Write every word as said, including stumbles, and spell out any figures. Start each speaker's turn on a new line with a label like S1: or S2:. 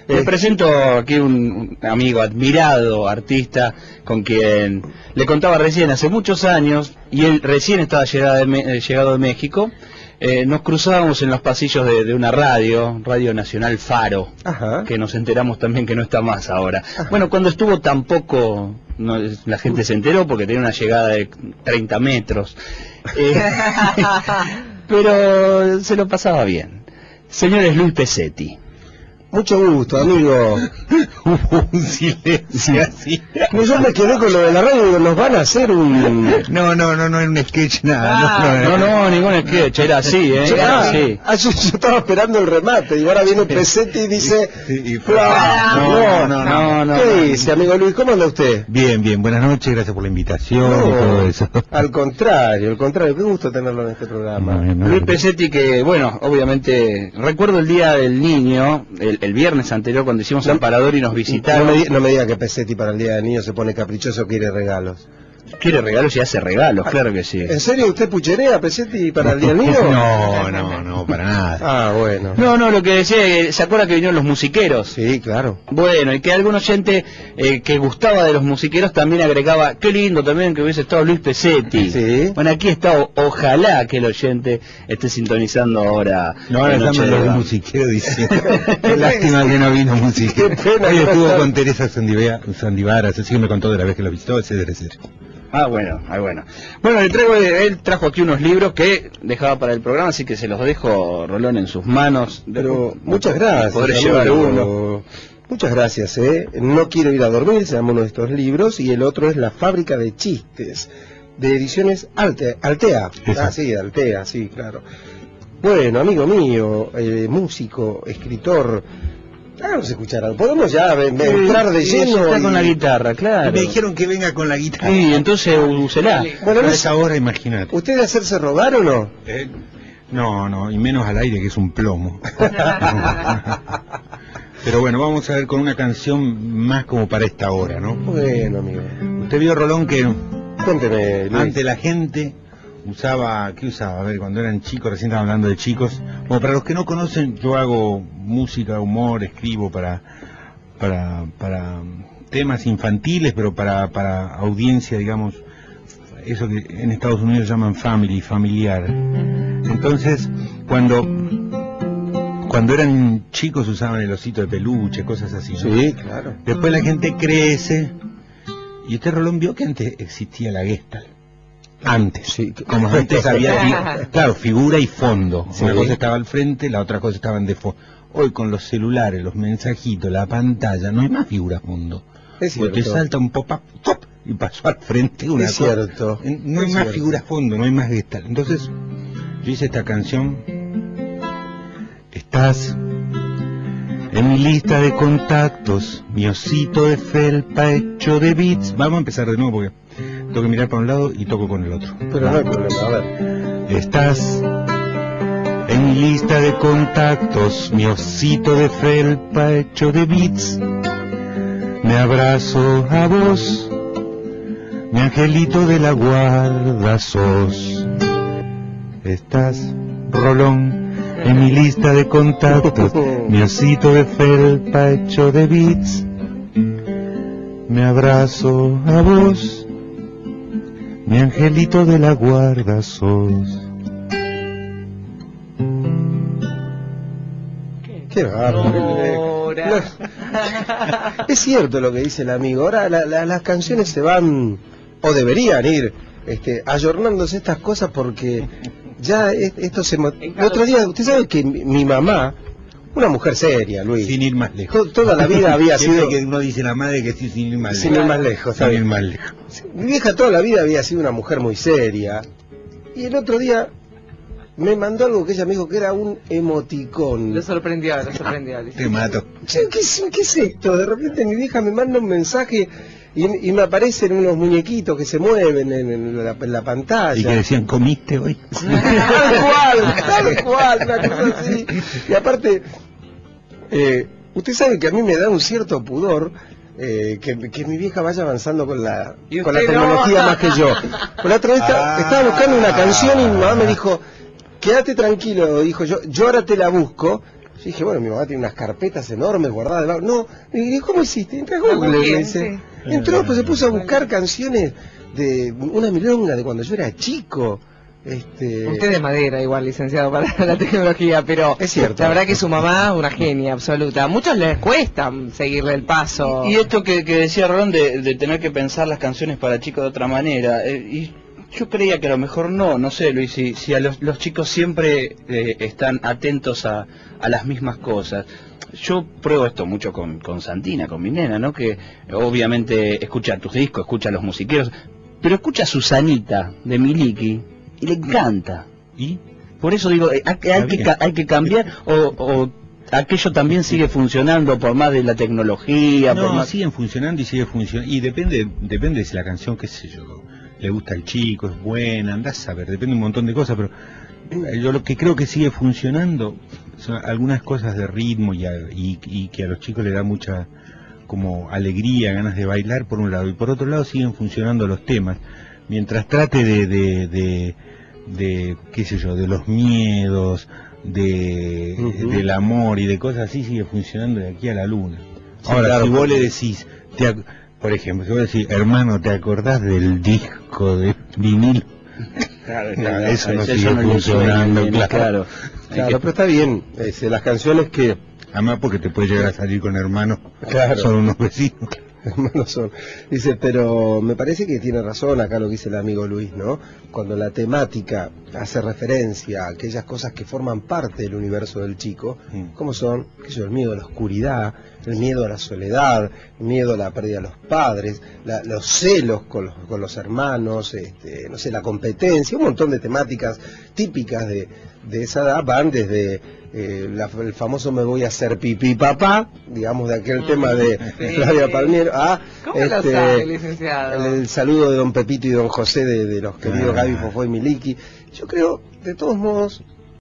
S1: Le presento aquí un, un amigo admirado, artista, con quien le contaba recién hace muchos años, y él recién estaba llegado de, Me llegado de México. Eh, nos cruzábamos en los pasillos de, de una radio, Radio Nacional Faro, Ajá. que nos enteramos también que no está más ahora. Ajá. Bueno, cuando estuvo tampoco no, la gente se enteró porque tenía una llegada de treinta metros. Eh, pero se lo pasaba bien. Señores, Luis Pesetti.
S2: Mucho gusto, amigo.
S3: Hubo un silencio así.
S2: No, yo me quedé con lo de la radio, nos van a hacer un...
S3: No, no, no, no era un sketch, nada.
S1: Ah, no, no, no, no, ningún sketch, era así, ¿eh?
S2: Yo,
S1: Era
S2: ah,
S1: así.
S2: ah, yo, yo estaba esperando el remate y ahora viene Pesetti y dice...
S3: Sí, y
S2: fue, ah,
S3: no, no, no, no.
S2: ¿Qué
S3: no,
S2: dice, amigo Luis? ¿Cómo anda usted?
S3: Bien, bien, buenas noches, gracias por la invitación
S2: No,
S3: y todo eso.
S2: Al contrario, al contrario, qué gusto tenerlo en este programa.
S3: No, no,
S1: Luis Pesetti, que, bueno, obviamente, recuerdo el Día del Niño, el, el viernes anterior, cuando hicimos
S2: no,
S1: el Parador y nos visitaron.
S2: No me, no me diga que Pesetti para el Día del Niño se pone caprichoso, quiere regalos.
S1: Quiere regalos y hace regalos, claro que sí.
S2: ¿En serio usted pucherea, Pesetti, para el Día del Niño?
S3: No, no, no, para nada.
S2: Ah, bueno.
S1: No, no, lo que decía, ¿se acuerda que vinieron los musiqueros?
S2: Sí, claro.
S1: Bueno, y que algún oyente eh, que gustaba de los musiqueros también agregaba, qué lindo también que hubiese estado Luis Pesetti.
S2: Sí.
S1: Bueno, aquí está, o, ojalá que el oyente esté sintonizando ahora.
S3: No, ahora estamos los de musiquero diciendo, qué lástima que no vino musiquero. Hoy estuvo con Teresa Sandivar, Sandivar, así que me contó de la vez que lo visitó, etcétera, etcétera.
S1: Ah, bueno, ah, bueno. Bueno, le traigo, él trajo aquí unos libros que dejaba para el programa, así que se los dejo, Rolón, en sus manos.
S2: Pero muchas gracias.
S1: Podré llevar uno.
S2: Muchas gracias, ¿eh? No quiero ir a dormir, se llama uno de estos libros, y el otro es La Fábrica de Chistes, de ediciones Alte, Altea. Ah, sí, Altea, sí, claro. Bueno, amigo mío, eh, músico, escritor... Vamos a escuchar algo. Podemos ya me, me entrar de
S1: sí,
S2: lleno.
S1: Está
S2: y...
S1: con la guitarra, claro.
S3: Me dijeron que venga con la guitarra.
S1: Sí, entonces úsela.
S2: Bueno,
S3: a
S2: no
S3: esa hora, imagínate.
S2: ¿Usted de hacerse rogar o no?
S3: Eh, no, no, y menos al aire, que es un plomo. Pero bueno, vamos a ver con una canción más como para esta hora, ¿no?
S2: Bueno, amigo.
S3: Usted vio, Rolón, que
S2: Cuénteme, Luis.
S3: ante la gente usaba, ¿qué usaba? A ver, cuando eran chicos, recién estaba hablando de chicos. Bueno, para los que no conocen, yo hago música, humor, escribo para para para temas infantiles, pero para para audiencia, digamos, eso que en Estados Unidos llaman family, familiar. Entonces, cuando cuando eran chicos usaban el osito de peluche, cosas así, ¿no?
S2: Sí, claro.
S3: Después la gente crece, y usted, Rolón, vio que antes existía la Gestalt. Antes,
S2: sí,
S3: como antes había, claro, figura y fondo. Sí. Una cosa estaba al frente, la otra cosa estaba en de fondo. Hoy con los celulares, los mensajitos, la pantalla, no hay más figura fondo.
S2: Es cierto.
S3: Porque te salta un pop-up, ¡top! Y pasó al frente una
S2: es
S3: cosa.
S2: Cierto.
S3: No hay
S2: es
S3: más
S2: cierto.
S3: figura fondo, no hay más Gestalt. Entonces, yo hice esta canción. Estás en mi lista de contactos, mi osito de felpa hecho de bits. Vamos a empezar de nuevo porque tengo que mirar para un lado y toco con el otro.
S2: Pero no hay problema, a ver.
S3: Estás en mi lista de contactos, mi osito de felpa hecho de bits. Me abrazo a vos, mi angelito de la guarda sos. Estás, Rolón, en mi lista de contactos, mi osito de felpa hecho de bits. Me abrazo a vos, mi angelito de la guarda sos.
S2: Qué bárbaro. Es cierto lo que dice el amigo. Ahora la, la, las canciones se van, o deberían ir, este, ayornándose estas cosas porque ya esto se... El otro día, usted sabe que mi, mi mamá, una mujer seria, Luis.
S3: Sin ir más lejos.
S2: To, toda la vida había sido...
S3: que uno dice la madre que sí, sin ir más lejos.
S2: Sin ir más lejos.
S3: Sin ir más lejos.
S2: Mi vieja toda la vida había sido una mujer muy seria. Y el otro día me mandó algo que ella me dijo que era un emoticón.
S4: Lo sorprendió, lo sorprendió.
S3: Te mato.
S2: Che, ¿qué, es, ¿Qué es esto? De repente mi vieja me manda un mensaje y, y me aparecen unos muñequitos que se mueven en, en, la, en la pantalla.
S3: Y que decían, ¿comiste hoy?
S2: Tal cual, tal cual, una cosa así. Y aparte, eh, usted sabe que a mí me da un cierto pudor eh, que, que mi vieja vaya avanzando con la, con la tecnología no? más que yo. Por la otra vez ah, estaba buscando una canción y mi mamá me dijo... Quédate tranquilo, dijo yo, yo ahora te la busco, Yo dije, bueno, mi mamá tiene unas carpetas enormes guardadas debajo. No, y ¿cómo hiciste? Entré a Google, me dice. Entró, pues se puso a buscar canciones de una milonga de cuando yo era chico. Este...
S4: Usted es madera igual, licenciado, para la tecnología, pero
S2: es cierto.
S4: La verdad que su mamá es una genia absoluta. A muchos les cuesta seguirle el paso.
S1: Y, y esto que, que decía Rolón de, de tener que pensar las canciones para chicos de otra manera, eh, y yo creía que a lo mejor no, no sé, Luis, si, si a los, los chicos siempre eh, están atentos a, a las mismas cosas. Yo pruebo esto mucho con, con Santina, con mi nena, ¿no? Que obviamente escucha tus discos, escucha los musiqueros, pero escucha Susanita de Miliki y le encanta.
S3: ¿Y?
S1: Por eso digo, hay, hay, que, hay que cambiar o, o aquello también sigue funcionando por más de la tecnología.
S3: No,
S1: por más...
S3: siguen funcionando y sigue funcionando. Y depende, depende de si la canción, qué sé yo, le gusta al chico, es buena, andás a ver, depende de un montón de cosas, pero yo lo que creo que sigue funcionando son algunas cosas de ritmo y, a, y, y que a los chicos les da mucha como alegría, ganas de bailar por un lado, y por otro lado siguen funcionando los temas, mientras trate de, de, de, de qué sé yo, de los miedos, de uh-huh. del amor y de cosas así, sigue funcionando de aquí a la luna. Sí, ahora, claro, si vos le decís, te, por ejemplo, si vos decís, hermano, ¿te acordás del disco de vinil?
S1: Claro,
S3: no,
S1: claro,
S3: eso no
S1: eso
S3: sigue
S1: no
S3: funcionando,
S1: suena,
S3: claro.
S1: Claro,
S2: claro
S1: que...
S2: pero está bien, es, las canciones que...
S3: Además porque te puede llegar a salir con hermanos,
S2: claro.
S3: Son unos vecinos.
S2: Hermanos son. Dice, pero me parece que tiene razón acá lo que dice el amigo Luis, ¿no? Cuando la temática hace referencia a aquellas cosas que forman parte del universo del chico, mm. como son, qué sé yo, el miedo a la oscuridad, el miedo a la soledad, el miedo a la pérdida de los padres, la, los celos con los, con los hermanos, este, no sé, la competencia, un montón de temáticas típicas de, de esa edad, van desde eh, la, el famoso me voy a hacer pipí papá, digamos de aquel mm. tema de sí. Flavia Palmiero, a
S4: ¿Cómo
S2: este,
S4: lo sabe, licenciado?
S2: El, el saludo de don Pepito y don José de, de los queridos ah. Gaby, Fofó y Miliki. Yo creo, de todos modos,